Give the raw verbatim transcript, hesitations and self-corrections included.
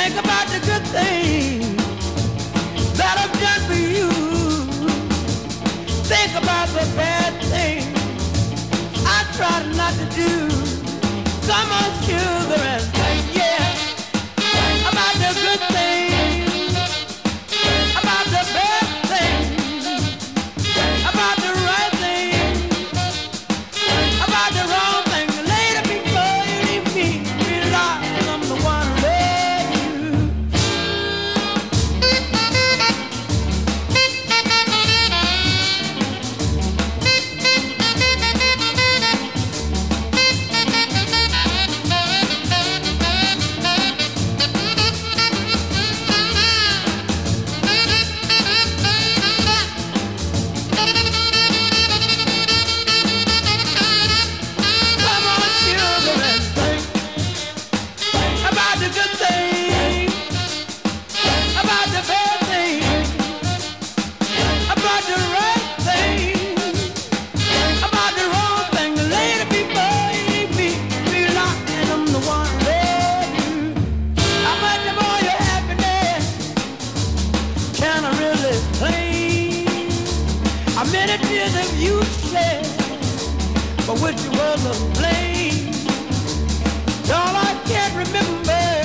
Think about the good things that I've done for you. Think about the bad things I tried not to do. Come on, sugar, and think, yeah, about the good things, about the bad things, about the right things, about the wrong things. Later, before you leave me, realize I'm the one who loved you. Come on, sugar, and think about the good things, about the bad things, about the right things, about the wrong thing. Later, before you leave me, realize I'm the one who loved you. How much of all your happiness can I really claim? How many tears have you shed for which you were to blame? All I can't remember